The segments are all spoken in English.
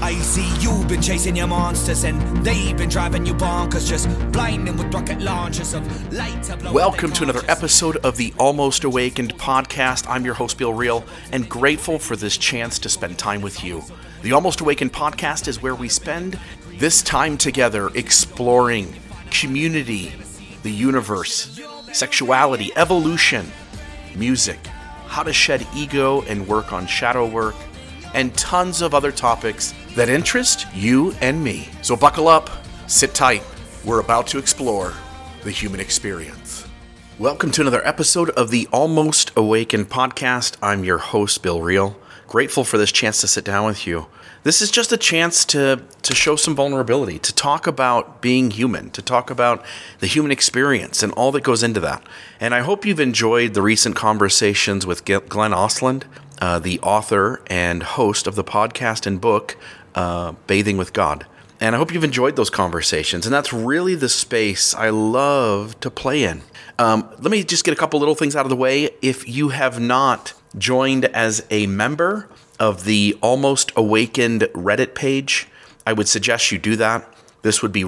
I see you've been chasing your monsters and they've been driving you bonkers, just blinding with rocket launchers of light to blow. Welcome to another episode of the Almost Awakened podcast. I'm your host, Bill Reel, and grateful for this chance to spend time with you. The Almost Awakened podcast is where we spend this time together exploring community, the universe, sexuality, evolution, music, how to shed ego and work on shadow work, and tons of other topics that interest you and me. So buckle up, sit tight. We're about to explore the human experience. Welcome to another episode of the Almost Awakened podcast. I'm your host, Bill Reel. Grateful for this chance to sit down with you. This is just a chance to show some vulnerability, to talk about being human, to talk about the human experience and all that goes into that. And I hope you've enjoyed the recent conversations with Glenn Ostlund, the author and host of the podcast and book, Bathing with God. And I hope you've enjoyed those conversations. And that's really the space I love to play in. Let me just get a couple little things out of the way. If you have not joined as a member of the Almost Awakened Reddit page, I would suggest you do that. This would be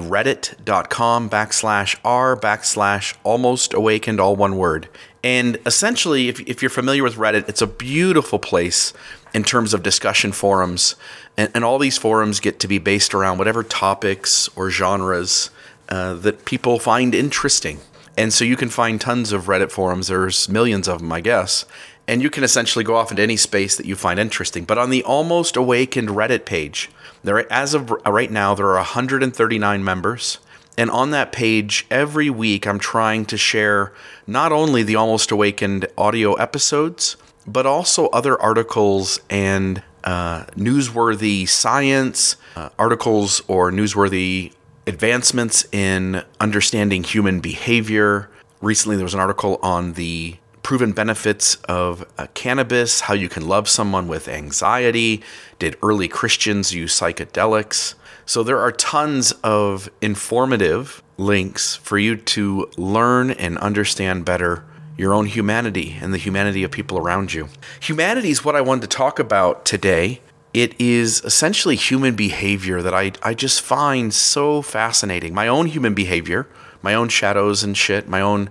reddit.com/r/almostawakened, all one word. And essentially, if you're familiar with Reddit, it's a beautiful place in terms of discussion forums. And all these forums get to be based around whatever topics or genres that people find interesting. And so you can find tons of Reddit forums. There's millions of them, I guess. And you can essentially go off into any space that you find interesting. But on the Almost Awakened Reddit page, as of right now, there are 139 members. And on that page, every week, I'm trying to share not only the Almost Awakened audio episodes, but also other articles and newsworthy science articles or newsworthy advancements in understanding human behavior. Recently, there was an article on the proven benefits of cannabis, how you can love someone with anxiety. Did early Christians use psychedelics? So there are tons of informative links for you to learn and understand better your own humanity and the humanity of people around you. Humanity is what I wanted to talk about today. It is essentially human behavior that I just find so fascinating. My own human behavior, my own shadows and shit, my own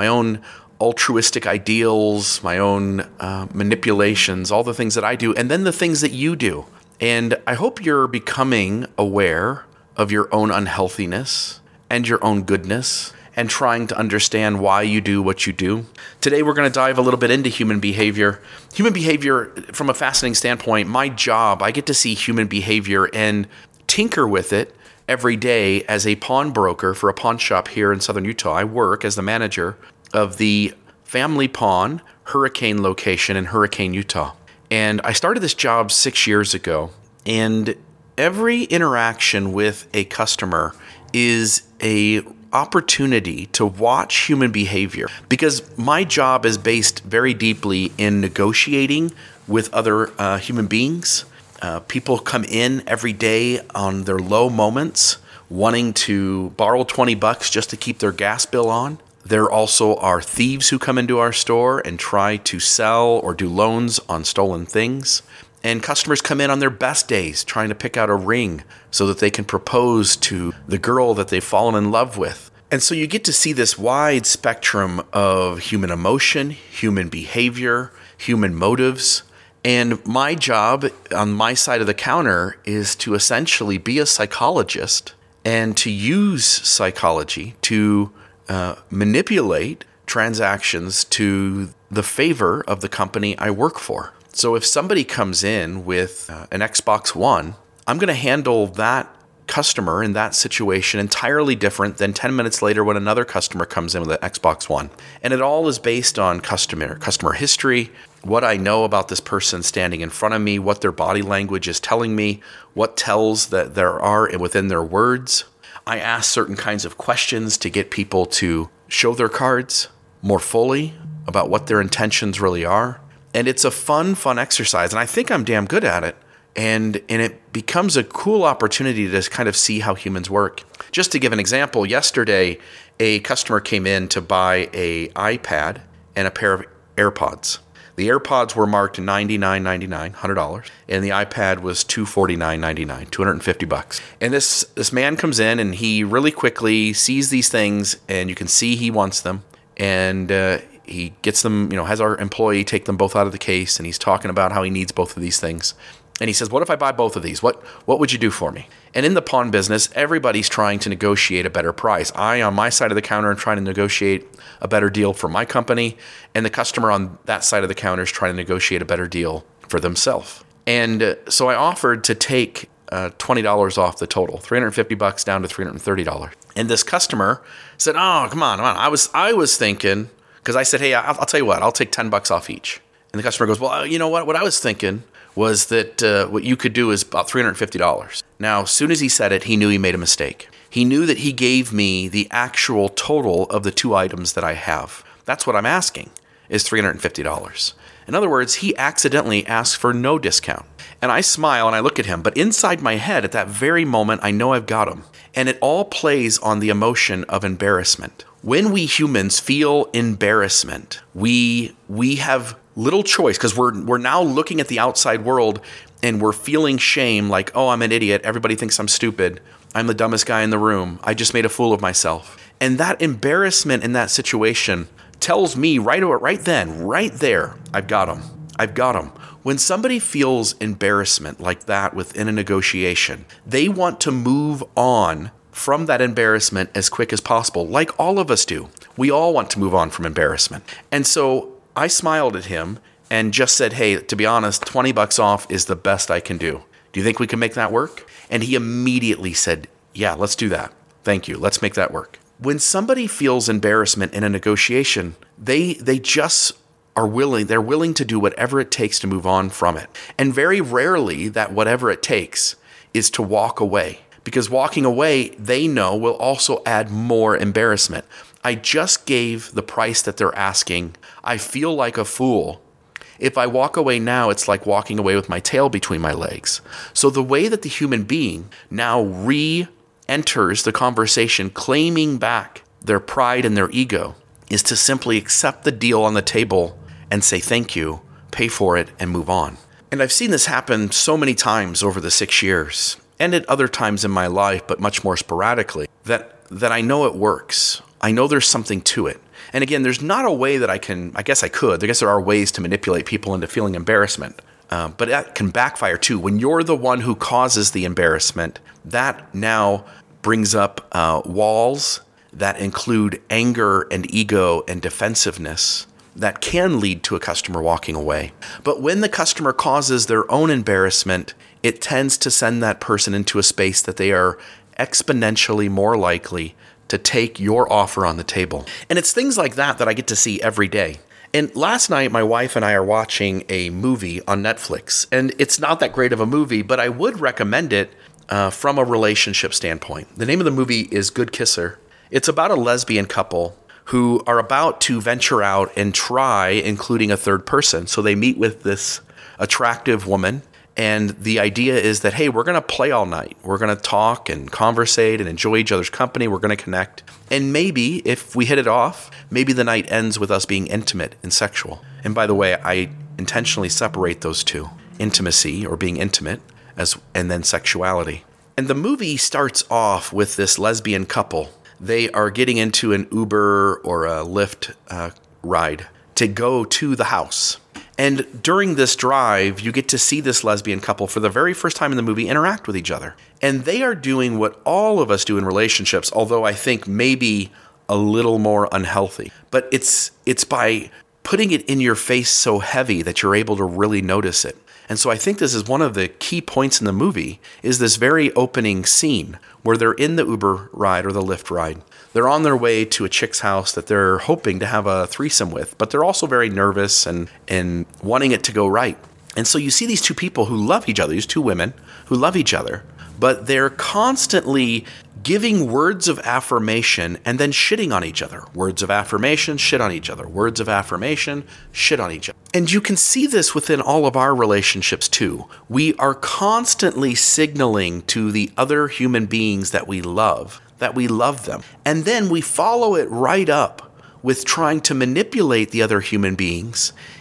altruistic ideals, my own manipulations, all the things that I do, and then the things that you do. And I hope you're becoming aware of your own unhealthiness and your own goodness and trying to understand why you do what you do. Today, we're going to dive a little bit into human behavior. Human behavior, from a fascinating standpoint, my job, I get to see human behavior and tinker with it every day as a pawnbroker for a pawn shop here in Southern Utah. I work as the manager of the Family Pawn Hurricane location in Hurricane, Utah. And I started this job 6 years ago, and every interaction with a customer is a opportunity to watch human behavior, because my job is based very deeply in negotiating with other human beings. People come in every day on their low moments, wanting to borrow $20 just to keep their gas bill on. There also are thieves who come into our store and try to sell or do loans on stolen things. And customers come in on their best days trying to pick out a ring so that they can propose to the girl that they've fallen in love with. And so you get to see this wide spectrum of human emotion, human behavior, human motives. And my job on my side of the counter is to essentially be a psychologist and to use psychology to manipulate transactions to the favor of the company I work for. So if somebody comes in with an Xbox One, I'm going to handle that customer in that situation entirely different than 10 minutes later when another customer comes in with an Xbox One. And it all is based on customer history, what I know about this person standing in front of me, what their body language is telling me, what tells that there are within their words. I ask certain kinds of questions to get people to show their cards more fully about what their intentions really are. And it's a fun exercise. And I think I'm damn good at it. And it becomes a cool opportunity to kind of see how humans work. Just to give an example, yesterday, a customer came in to buy an iPad and a pair of AirPods. The AirPods were marked $99.99, $100, and the iPad was $249.99, $250. And this man comes in, and he really quickly sees these things, and you can see he wants them, and he gets them, has our employee take them both out of the case, and he's talking about how he needs both of these things. And he says, what if I buy both of these? What would you do for me? And in the pawn business, everybody's trying to negotiate a better price. I, on my side of the counter, am trying to negotiate a better deal for my company, and the customer on that side of the counter is trying to negotiate a better deal for themselves. And so I offered to take $20 off the total, $350 down to $330. And this customer said, oh, come on. I was thinking, because I said, hey, I'll tell you what, I'll take $10 off each. And the customer goes, well, you know what I was thinking was that what you could do is about $350. Now, as soon as he said it, he knew he made a mistake. He knew that he gave me the actual total of the two items that I have. That's what I'm asking, is $350. In other words, he accidentally asked for no discount. And I smile and I look at him, but inside my head at that very moment, I know I've got him. And it all plays on the emotion of embarrassment. When we humans feel embarrassment, we have little choice, because we're now looking at the outside world and we're feeling shame, like, oh, I'm an idiot. Everybody thinks I'm stupid. I'm the dumbest guy in the room. I just made a fool of myself. And that embarrassment in that situation tells me right there, I've got him. When somebody feels embarrassment like that within a negotiation, they want to move on from that embarrassment as quick as possible, like all of us do. We all want to move on from embarrassment. And so I smiled at him and just said, hey, to be honest, $20 off is the best I can do. Do you think we can make that work? And he immediately said, yeah, let's do that. Thank you. Let's make that work. When somebody feels embarrassment in a negotiation, they just are willing. They're willing to do whatever it takes to move on from it. And very rarely that whatever it takes is to walk away, because walking away, they know, will also add more embarrassment. I just gave the price that they're asking. I feel like a fool. If I walk away now, it's like walking away with my tail between my legs. So the way that the human being now re-enters the conversation, claiming back their pride and their ego, is to simply accept the deal on the table and say thank you, pay for it, and move on. And I've seen this happen so many times over the 6 years, and at other times in my life, but much more sporadically, that I know it works. I know there's something to it. And again, there's not a way that I guess there are ways to manipulate people into feeling embarrassment. But that can backfire too. When you're the one who causes the embarrassment, that now brings up walls that include anger and ego and defensiveness that can lead to a customer walking away. But when the customer causes their own embarrassment, it tends to send that person into a space that they are exponentially more likely to take your offer on the table. And it's things like that I get to see every day. And last night, my wife and I are watching a movie on Netflix. And it's not that great of a movie, but I would recommend it from a relationship standpoint. The name of the movie is Good Kisser. It's about a lesbian couple who are about to venture out and try including a third person. So they meet with this attractive woman. And the idea is that, hey, we're going to play all night. We're going to talk and conversate and enjoy each other's company. We're going to connect. And maybe if we hit it off, maybe the night ends with us being intimate and sexual. And by the way, I intentionally separate those two, intimacy or being intimate and then sexuality. And the movie starts off with this lesbian couple. They are getting into an Uber or a Lyft ride to go to the house. And during this drive, you get to see this lesbian couple for the very first time in the movie interact with each other. And they are doing what all of us do in relationships, although I think maybe a little more unhealthy. But it's by putting it in your face so heavy that you're able to really notice it. And so I think this is one of the key points in the movie, is this very opening scene where they're in the Uber ride or the Lyft ride. They're on their way to a chick's house that they're hoping to have a threesome with, but they're also very nervous and wanting it to go right. And so you see these two people who love each other, these two women who love each other, but they're constantly giving words of affirmation and then shitting on each other. Words of affirmation, shit on each other. Words of affirmation, shit on each other. And you can see this within all of our relationships too. We are constantly signaling to the other human beings that we love them. And then we follow it right up with trying to manipulate the other human beings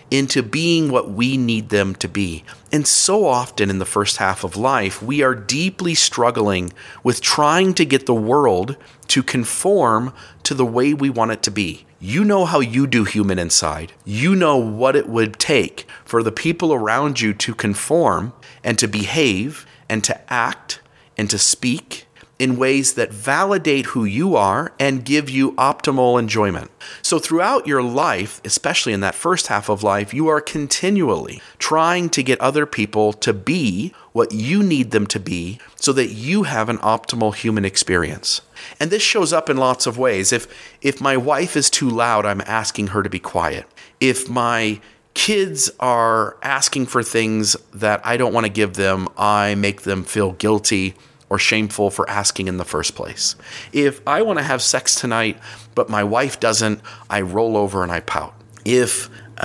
into being what we need them to be. And so often in the first half of life, we are deeply struggling with trying to get the world to conform to the way we want it to be. You know how you do human inside. You know what it would take for the people around you to conform and to behave and to act and to speak in ways that validate who you are and give you optimal enjoyment. So throughout your life, especially in that first half of life, you are continually trying to get other people to be what you need them to be so that you have an optimal human experience. And this shows up in lots of ways. If my wife is too loud, I'm asking her to be quiet. If my kids are asking for things that I don't want to give them, I make them feel guilty or shameful for asking in the first place. If I want to have sex tonight, but my wife doesn't, I roll over and I pout. If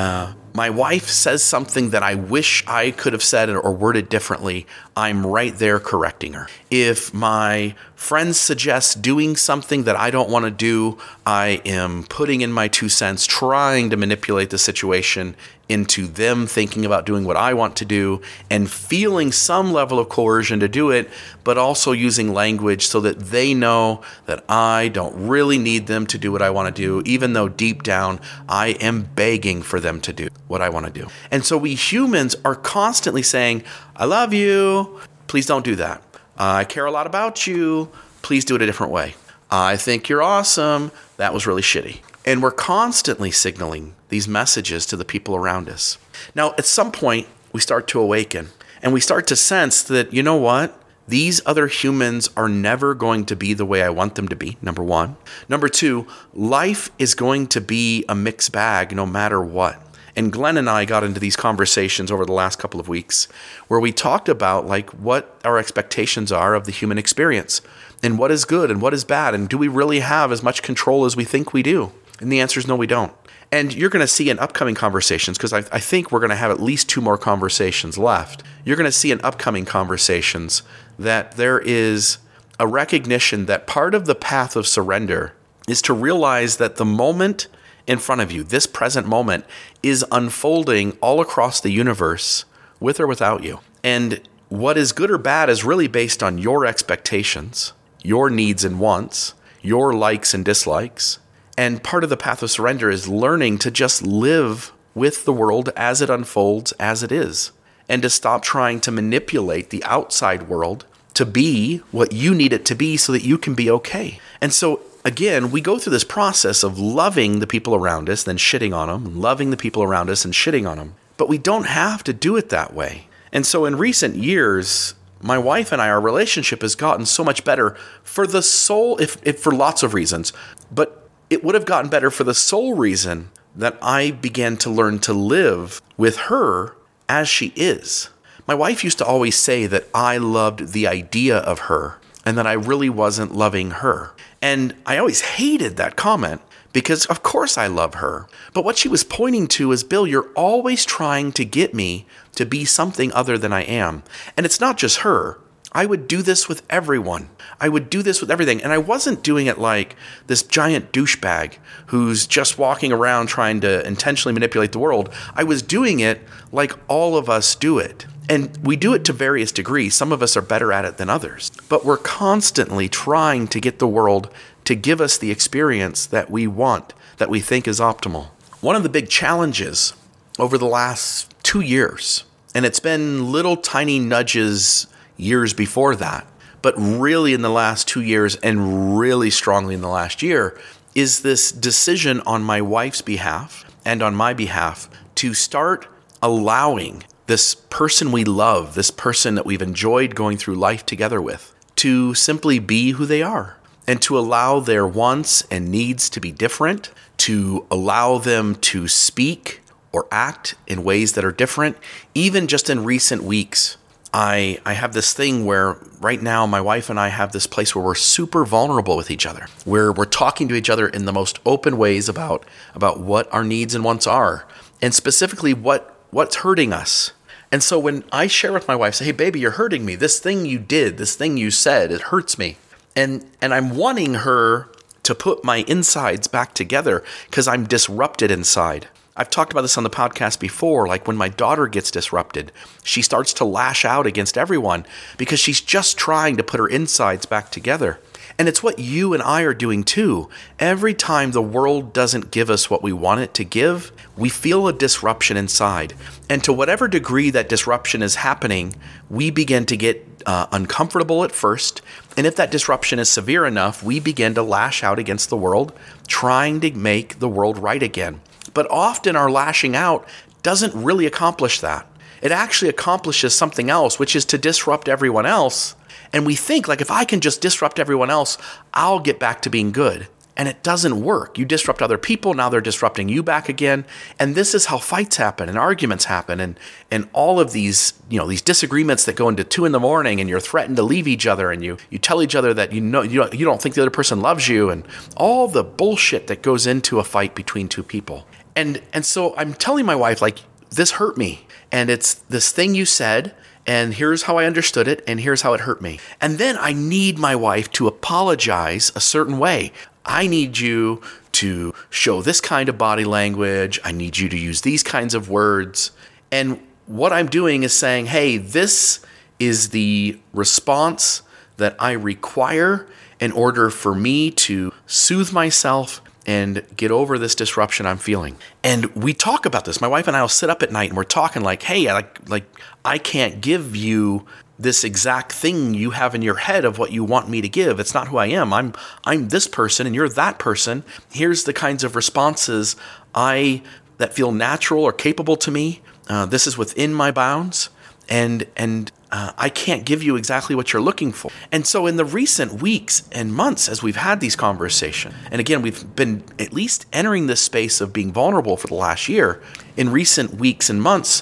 my wife says something that I wish I could have said or worded differently, I'm right there correcting her. If my friends suggest doing something that I don't want to do, I am putting in my 2 cents, trying to manipulate the situation into them thinking about doing what I want to do and feeling some level of coercion to do it, but also using language so that they know that I don't really need them to do what I want to do, even though deep down I am begging for them to do what I want to do. And so we humans are constantly saying, I love you, please don't do that. I care a lot about you, please do it a different way. I think you're awesome, that was really shitty. And we're constantly signaling these messages to the people around us. Now, at some point, we start to awaken and we start to sense that, you know what? These other humans are never going to be the way I want them to be, number one. Number two, life is going to be a mixed bag no matter what. And Glenn and I got into these conversations over the last couple of weeks where we talked about like what our expectations are of the human experience and what is good and what is bad. And do we really have as much control as we think we do? And the answer is no, we don't. And you're going to see in upcoming conversations, because I think we're going to have at least 2 more conversations left. You're going to see in upcoming conversations that there is a recognition that part of the path of surrender is to realize that the moment in front of you, this present moment, is unfolding all across the universe with or without you. And what is good or bad is really based on your expectations, your needs and wants, your likes and dislikes. And part of the path of surrender is learning to just live with the world as it unfolds, as it is, and to stop trying to manipulate the outside world to be what you need it to be so that you can be okay. And so, again, we go through this process of loving the people around us, then shitting on them, and loving the people around us and shitting on them. But we don't have to do it that way. And so in recent years, my wife and I, our relationship has gotten so much better for the sole, if for lots of reasons, but it would have gotten better for the sole reason that I began to learn to live with her as she is. My wife used to always say that I loved the idea of her and that I really wasn't loving her. And I always hated that comment because of course I love her. But what she was pointing to is, Bill, you're always trying to get me to be something other than I am. And it's not just her. I would do this with everyone. I would do this with everything. And I wasn't doing it like this giant douchebag who's just walking around trying to intentionally manipulate the world. I was doing it like all of us do it. And we do it to various degrees. Some of us are better at it than others. But we're constantly trying to get the world to give us the experience that we want, that we think is optimal. One of the big challenges over the last 2 years, and it's been little tiny nudges years before that, but really in the last 2 years and really strongly in the last year, is this decision on my wife's behalf and on my behalf to start allowing this person we love, this person that we've enjoyed going through life together with, to simply be who they are and to allow their wants and needs to be different, to allow them to speak or act in ways that are different. Even just in recent weeks, I have this thing where right now my wife and I have this place where we're super vulnerable with each other, where we're talking to each other in the most open ways about what our needs and wants are, and specifically what's hurting us. And so when I share with my wife, say, hey, baby, you're hurting me. This thing you did, this thing you said, it hurts me. And I'm wanting her to put my insides back together because I'm disrupted inside. I've talked about this on the podcast before, like when my daughter gets disrupted, she starts to lash out against everyone because she's just trying to put her insides back together. And it's what you and I are doing too. Every time the world doesn't give us what we want it to give, we feel a disruption inside. And to whatever degree that disruption is happening, we begin to get uncomfortable at first. And if that disruption is severe enough, we begin to lash out against the world, trying to make the world right again. But often our lashing out doesn't really accomplish that. It actually accomplishes something else, which is to disrupt everyone else. And we think, like, if I can just disrupt everyone else, I'll get back to being good. And it doesn't work. You disrupt other people, now they're disrupting you back again. And this is how fights happen and arguments happen and all of these, these disagreements that go into 2 a.m. and you're threatened to leave each other and you tell each other that you don't think the other person loves you and all the bullshit that goes into a fight between two people. And so I'm telling my wife, like, this hurt me. And it's this thing you said, and here's how I understood it, and here's how it hurt me. And then I need my wife to apologize a certain way. I need you to show this kind of body language. I need you to use these kinds of words. And what I'm doing is saying, hey, this is the response that I require in order for me to soothe myself and get over this disruption I'm feeling. And we talk about this. My wife and I will sit up at night and we're talking like, hey, I can't give you this exact thing you have in your head of what you want me to give. It's not who I am. I'm this person and you're that person. Here's the kinds of responses that feel natural or capable to me. This is within my bounds. And I can't give you exactly what you're looking for. And so in the recent weeks and months as we've had these conversations, and again, we've been at least entering this space of being vulnerable for the last year. In recent weeks and months,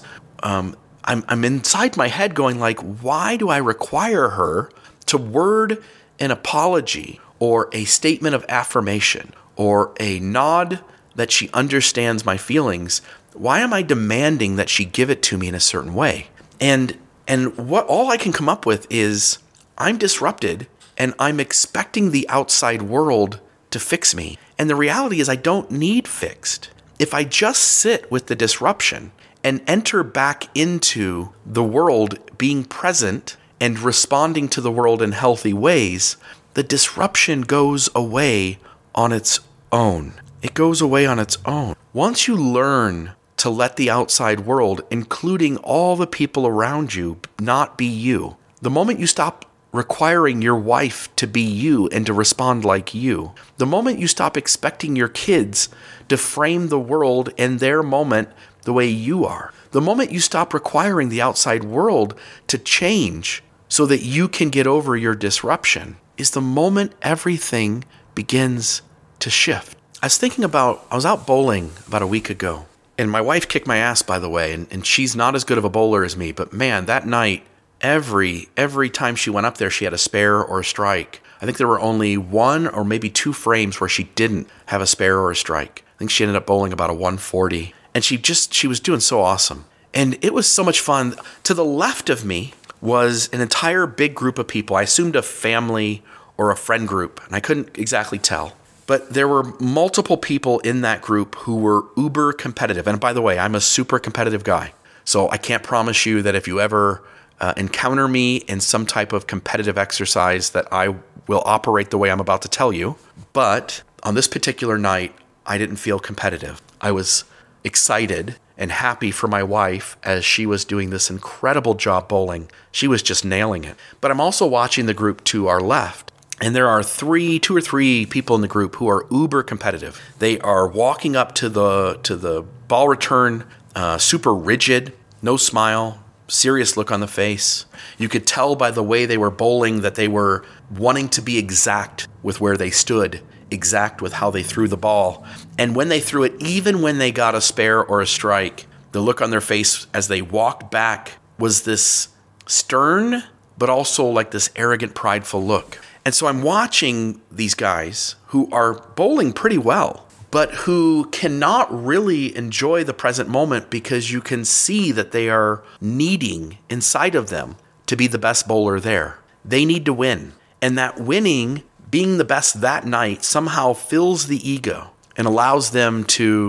I'm inside my head going like, why do I require her to word an apology or a statement of affirmation or a nod that she understands my feelings? Why am I demanding that she give it to me in a certain way? And what all I can come up with is I'm disrupted and I'm expecting the outside world to fix me. And the reality is I don't need fixed. If I just sit with the disruption and enter back into the world being present and responding to the world in healthy ways, the disruption goes away on its own. It goes away on its own. Once you learn to let the outside world, including all the people around you, not be you. The moment you stop requiring your wife to be you and to respond like you, the moment you stop expecting your kids to frame the world in their moment the way you are, the moment you stop requiring the outside world to change so that you can get over your disruption, is the moment everything begins to shift. I was out bowling about a week ago. And my wife kicked my ass, by the way, and she's not as good of a bowler as me. But man, that night, every time she went up there, she had a spare or a strike. I think there were only 1 or maybe 2 frames where she didn't have a spare or a strike. I think she ended up bowling about a 140. And she was doing so awesome. And it was so much fun. To the left of me was an entire big group of people. I assumed a family or a friend group, and I couldn't exactly tell. But there were multiple people in that group who were uber competitive. And by the way, I'm a super competitive guy. So I can't promise you that if you ever encounter me in some type of competitive exercise that I will operate the way I'm about to tell you. But on this particular night, I didn't feel competitive. I was excited and happy for my wife as she was doing this incredible job bowling. She was just nailing it. But I'm also watching the group to our left. And there are 2 or 3 people in the group who are uber competitive. They are walking up to the ball return, super rigid, no smile, serious look on the face. You could tell by the way they were bowling that they were wanting to be exact with where they stood, exact with how they threw the ball. And when they threw it, even when they got a spare or a strike, the look on their face as they walked back was this stern, but also like this arrogant, prideful look. And so I'm watching these guys who are bowling pretty well, but who cannot really enjoy the present moment because you can see that they are needing inside of them to be the best bowler there. They need to win. And that winning, being the best that night, somehow fills the ego and allows them to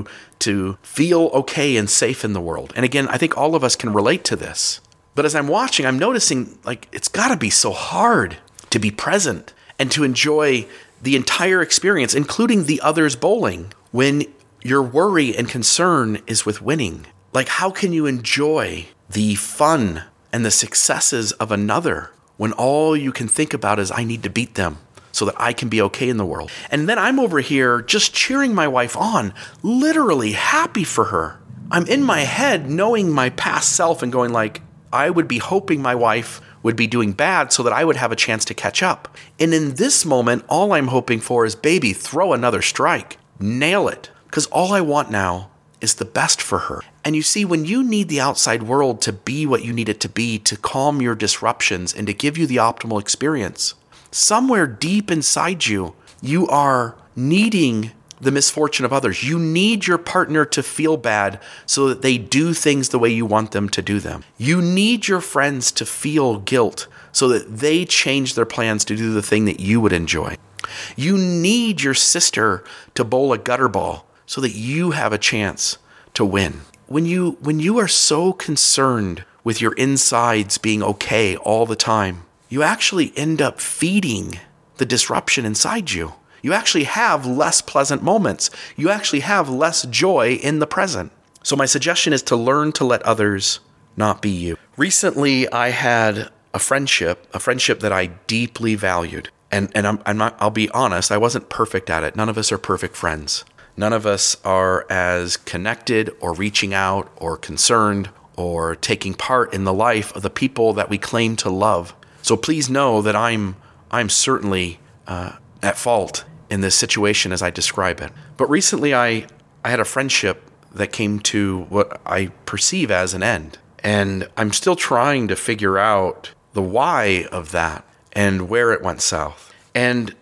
to feel okay and safe in the world. And again, I think all of us can relate to this. But as I'm watching, I'm noticing like it's got to be so hard to be present and to enjoy the entire experience, including the others bowling, when your worry and concern is with winning. Like, how can you enjoy the fun and the successes of another when all you can think about is, I need to beat them so that I can be okay in the world? And then I'm over here just cheering my wife on, literally happy for her. I'm in my head knowing my past self and going like, I would be hoping my wife would be doing bad so that I would have a chance to catch up. And in this moment, all I'm hoping for is, baby, throw another strike. Nail it. Because all I want now is the best for her. And you see, when you need the outside world to be what you need it to be, to calm your disruptions and to give you the optimal experience, somewhere deep inside you, you are needing the misfortune of others. You need your partner to feel bad so that they do things the way you want them to do them. You need your friends to feel guilt so that they change their plans to do the thing that you would enjoy. You need your sister to bowl a gutter ball so that you have a chance to win. When you are so concerned with your insides being okay all the time, you actually end up feeding the disruption inside you. You actually have less pleasant moments. You actually have less joy in the present. So my suggestion is to learn to let others not be you. Recently, I had a friendship that I deeply valued. And I'll be honest, I wasn't perfect at it. None of us are perfect friends. None of us are as connected or reaching out or concerned or taking part in the life of the people that we claim to love. So please know that I'm certainly at fault in this situation as I describe it. But recently I had a friendship that came to what I perceive as an end. And I'm still trying to figure out the why of that and where it went south. And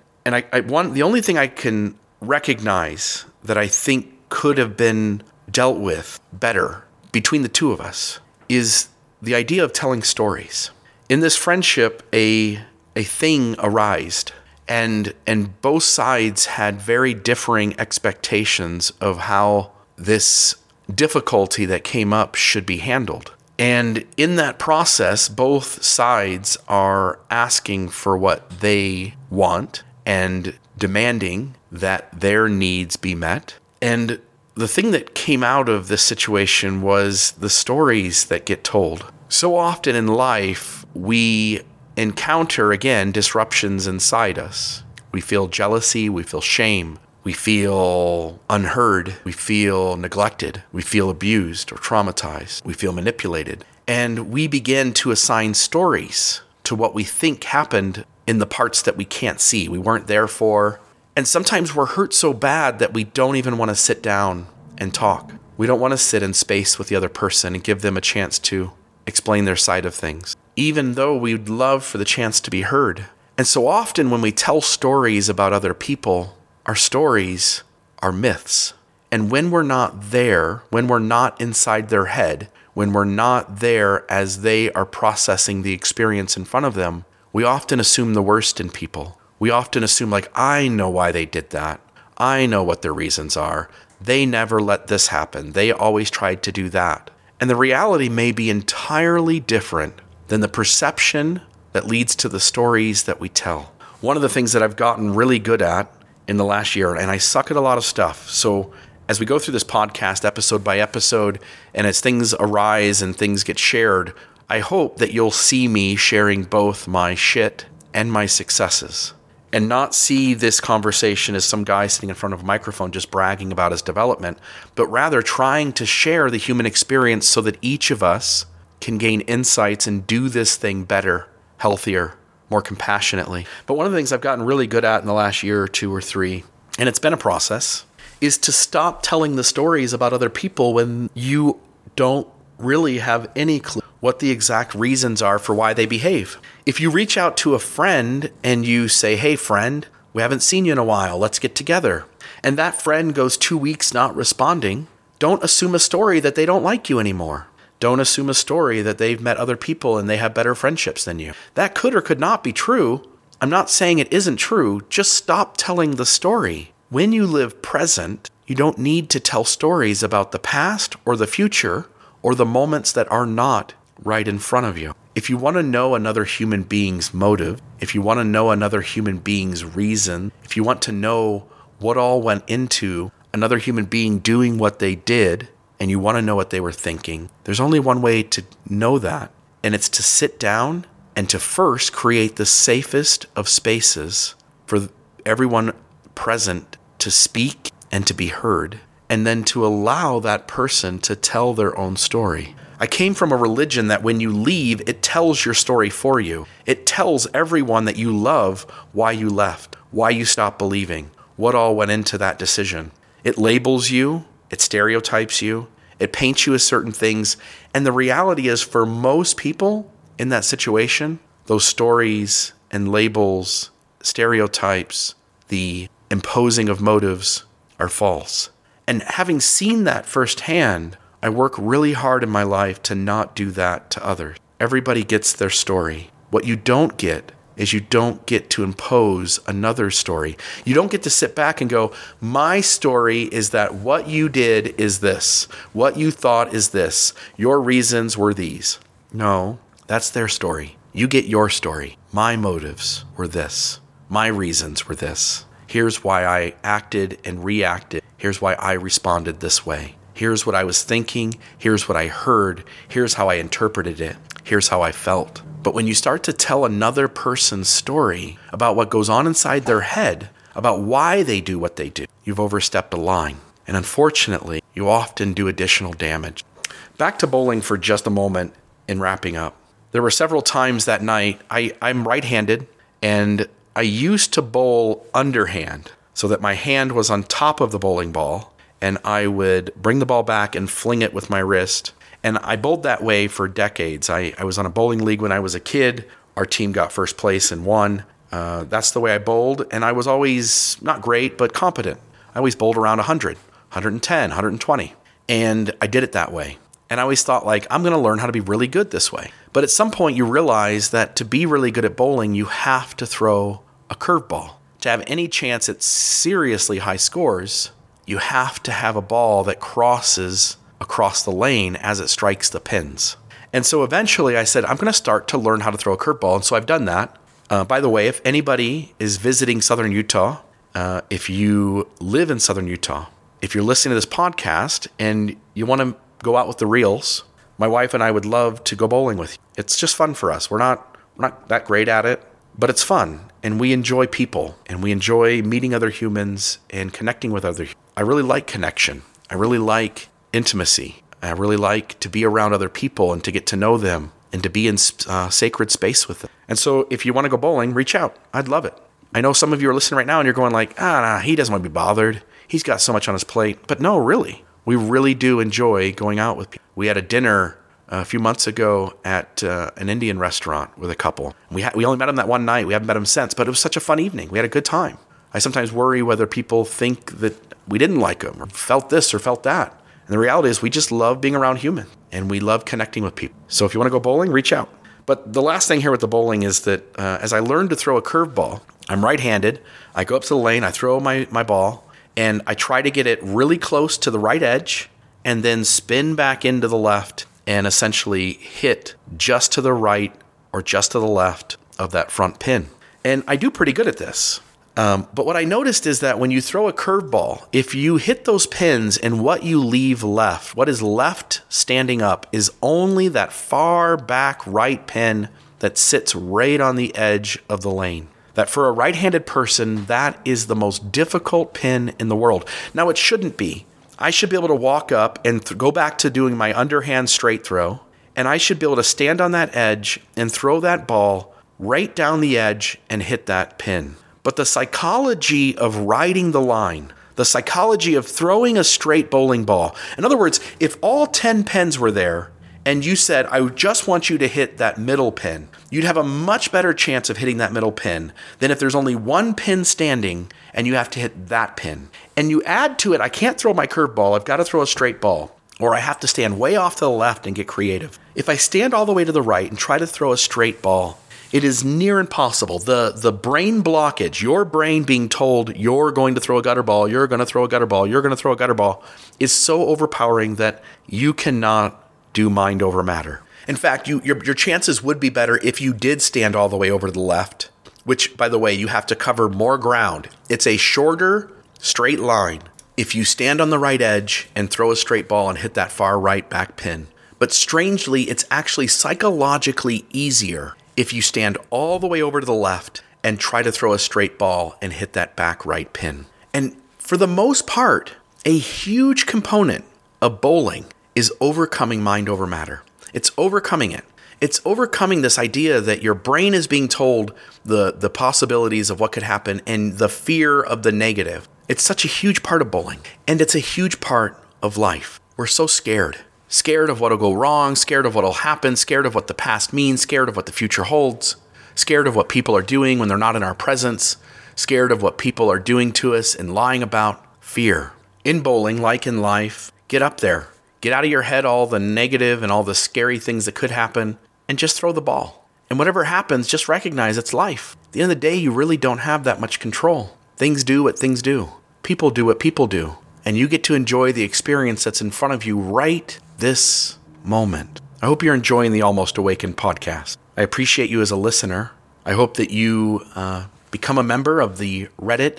the only thing I can recognize that I think could have been dealt with better between the two of us is the idea of telling stories. In this friendship, a thing arose, and both sides had very differing expectations of how this difficulty that came up should be handled. And in that process, both sides are asking for what they want and demanding that their needs be met. And the thing that came out of this situation was the stories that get told. So often in life, we encounter, again, disruptions inside us. We feel jealousy, we feel shame, we feel unheard, we feel neglected, we feel abused or traumatized, we feel manipulated. And we begin to assign stories to what we think happened in the parts that we can't see, we weren't there for. And sometimes we're hurt so bad that we don't even want to sit down and talk. We don't want to sit in space with the other person and give them a chance to explain their side of things, even though we'd love for the chance to be heard. And so often when we tell stories about other people, our stories are myths. And when we're not there, when we're not inside their head, when we're not there as they are processing the experience in front of them, we often assume the worst in people. We often assume, like, I know why they did that. I know what their reasons are. They never let this happen. They always tried to do that. And the reality may be entirely different than the perception that leads to the stories that we tell. One of the things that I've gotten really good at in the last year, and I suck at a lot of stuff. So as we go through this podcast episode by episode, and as things arise and things get shared, I hope that you'll see me sharing both my shit and my successes, and not see this conversation as some guy sitting in front of a microphone just bragging about his development, but rather trying to share the human experience so that each of us can gain insights and do this thing better, healthier, more compassionately. But one of the things I've gotten really good at in the last year or two or three, and it's been a process, is to stop telling the stories about other people when you don't really have any clue what the exact reasons are for why they behave. If you reach out to a friend and you say, hey friend, we haven't seen you in a while, let's get together, and that friend goes 2 weeks not responding, don't assume a story that they don't like you anymore. Don't assume a story that they've met other people and they have better friendships than you. That could or could not be true. I'm not saying it isn't true. Just stop telling the story. When you live present You don't need to tell stories about the past or the future or the moments that are not right in front of you. If you want to know another human being's motive, if you want to know another human being's reason, if you want to know what all went into another human being doing what they did, and you want to know what they were thinking, there's only one way to know that, and it's to sit down and to first create the safest of spaces for everyone present to speak and to be heard, and then to allow that person to tell their own story. I came from a religion that when you leave, it tells your story for you. It tells everyone that you love why you left, why you stopped believing, what all went into that decision. It labels you, it stereotypes you, it paints you as certain things. And the reality is, for most people in that situation, those stories and labels, stereotypes, the imposing of motives are false. And having seen that firsthand, I work really hard in my life to not do that to others. Everybody gets their story. What you don't get is you don't get to impose another story. You don't get to sit back and go, my story is that what you did is this. What you thought is this. Your reasons were these. No, that's their story. You get your story. My motives were this. My reasons were this. Here's why I acted and reacted. Here's why I responded this way. Here's what I was thinking. Here's what I heard. Here's how I interpreted it. Here's how I felt. But when you start to tell another person's story about what goes on inside their head, about why they do what they do, you've overstepped a line. And unfortunately, you often do additional damage. Back to bowling for just a moment in wrapping up. There were several times that night, I'm right-handed, and I used to bowl underhand so that my hand was on top of the bowling ball, and I would bring the ball back and fling it with my wrist. And I bowled that way for decades. I was on a bowling league when I was a kid. Our team got first place and won. That's the way I bowled, and I was always not great, but competent. I always bowled around 100, 110, 120, and I did it that way. And I always thought, like, I'm going to learn how to be really good this way. But at some point, you realize that to be really good at bowling, you have to throw a curveball. To have any chance at seriously high scores, you have to have a ball that crosses across the lane as it strikes the pins. And so eventually I said, I'm going to start to learn how to throw a curveball. And so I've done that. By the way, if anybody is visiting Southern Utah, if you live in Southern Utah, if you're listening to this podcast and you want to go out with the reels, my wife and I would love to go bowling with you. It's just fun for us. We're not that great at it, but it's fun. And we enjoy people, and we enjoy meeting other humans and connecting with other humans. I really like connection. I really like intimacy. I really like to be around other people and to get to know them and to be in sacred space with them. And so if you want to go bowling, reach out. I'd love it. I know some of you are listening right now and you're going like, he doesn't want to be bothered. He's got so much on his plate. But no, really. We really do enjoy going out with people. We had a dinner a few months ago at an Indian restaurant with a couple. We only met them that one night. We haven't met them since, but it was such a fun evening. We had a good time. I sometimes worry whether people think that we didn't like them or felt this or felt that. And the reality is we just love being around humans and we love connecting with people. So if you want to go bowling, reach out. But the last thing here with the bowling is that as I learned to throw a curveball, I'm right-handed. I go up to the lane, I throw my ball, and I try to get it really close to the right edge and then spin back into the left and essentially hit just to the right or just to the left of that front pin. And I do pretty good at this. But what I noticed is that when you throw a curveball, if you hit those pins and what you leave left, what is left standing up is only that far back right pin that sits right on the edge of the lane. That for a right-handed person, that is the most difficult pin in the world. Now, it shouldn't be. I should be able to walk up and go back to doing my underhand straight throw, and I should be able to stand on that edge and throw that ball right down the edge and hit that pin. But the psychology of riding the line, the psychology of throwing a straight bowling ball, in other words, if all 10 pins were there and you said, I just want you to hit that middle pin, you'd have a much better chance of hitting that middle pin than if there's only one pin standing and you have to hit that pin. And you add to it, I can't throw my curveball, I've got to throw a straight ball, or I have to stand way off to the left and get creative. If I stand all the way to the right and try to throw a straight ball, It is near impossible. The brain blockage, your brain being told you're going to throw a gutter ball, you're going to throw a gutter ball, you're going to throw a gutter ball, is so overpowering that you cannot do mind over matter. In fact, your chances would be better if you did stand all the way over to the left, which, by the way, you have to cover more ground. It's a shorter, straight line if you stand on the right edge and throw a straight ball and hit that far right back pin. But strangely, it's actually psychologically easier if you stand all the way over to the left and try to throw a straight ball and hit that back right pin. And for the most part, a huge component of bowling is overcoming mind over matter. It's overcoming it. It's overcoming this idea that your brain is being told the possibilities of what could happen and the fear of the negative. It's such a huge part of bowling, and it's a huge part of life. We're so scared. Scared of what'll go wrong, scared of what'll happen, scared of what the past means, scared of what the future holds, scared of what people are doing when they're not in our presence, scared of what people are doing to us and lying about. Fear. In bowling, like in life, get up there. Get out of your head all the negative and all the scary things that could happen, and just throw the ball. And whatever happens, just recognize it's life. At the end of the day, you really don't have that much control. Things do what things do. People do what people do. And you get to enjoy the experience that's in front of you right this moment. I hope you're enjoying the Almost Awakened podcast. I appreciate you as a listener. I hope that you become a member of the Reddit,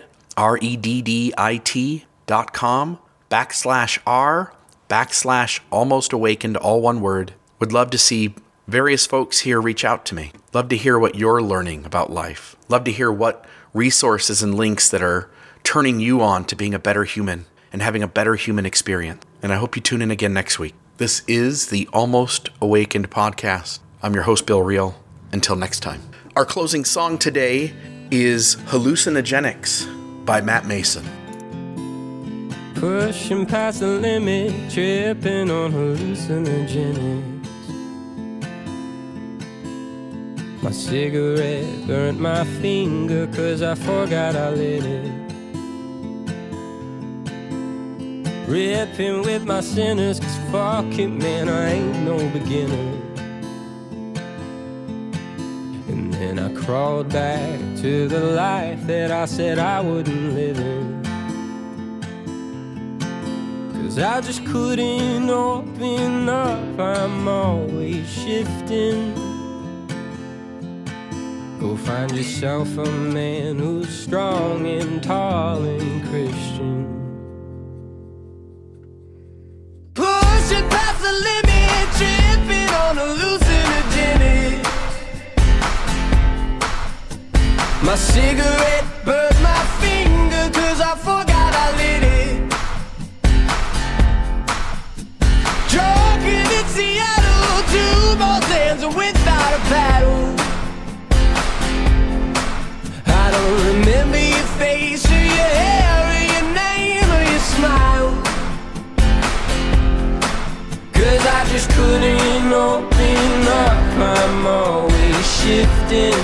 reddit.com/r/Almost Awakened, all one word. Would love to see various folks here reach out to me. Love to hear what you're learning about life. Love to hear what resources and links that are turning you on to being a better human and having a better human experience. And I hope you tune in again next week. This is the Almost Awakened podcast. I'm your host, Bill Reel. Until next time. Our closing song today is Hallucinogenics by Matt Mason. Pushing past the limit, tripping on hallucinogenics. My cigarette burnt my finger 'cause I forgot I lit it. Ripping with my sinners, 'cause fuck it, man, I ain't no beginner. And then I crawled back to the life that I said I wouldn't live in. 'Cause I just couldn't open up, I'm always shifting. Go find yourself a man who's strong and tall and Christian. Pushing past the limit, tripping on hallucinogenics. My cigarette burned my finger 'cause I forgot I lit it. Drunken in Seattle, 2 more sands without a paddle. I don't remember your face or your hair or your name or your smile, 'cause I just couldn't open up, I'm always shifting.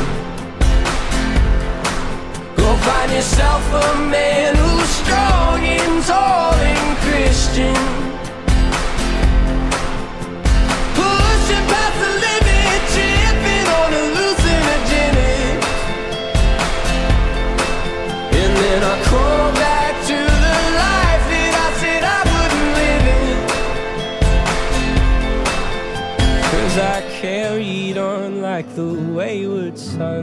Go find yourself a man who's strong and tall and Christian. Pushing past the limit, tripping on hallucinogenics. And then I crawl back to the life that I said I wouldn't live in. 'Cause I carried on like the wayward son.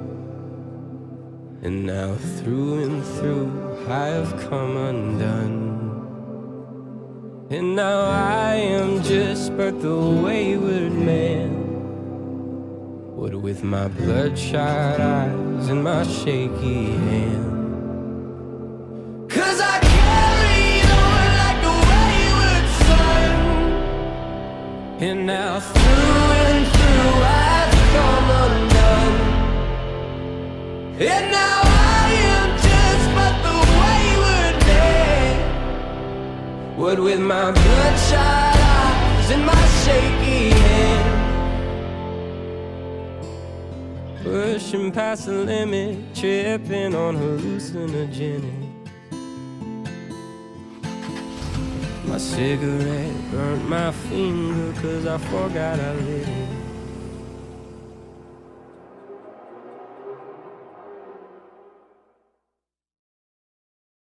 And now through and through I have come undone. And now I am just but the wayward man, what with my bloodshot eyes and my shaky hand. 'Cause I carried on like the wayward son. And now through and through I've come undone. And now I am just but the wayward man, what with my bloodshot eyes and my shaky hand. Pushing past the limit, tripping on hallucinogenics. My cigarette burnt my finger 'cause I forgot I lit it.